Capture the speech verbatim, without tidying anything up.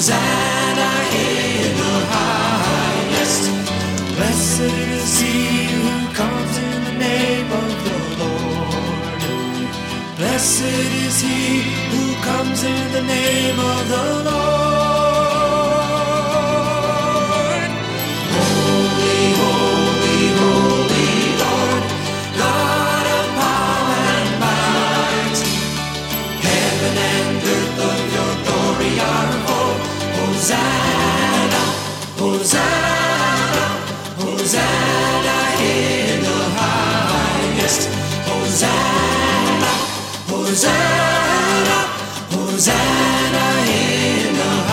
Hosanna in the highest. Blessed is he who comes in the name of the Lord. Blessed is he who comes in the name of the Lord.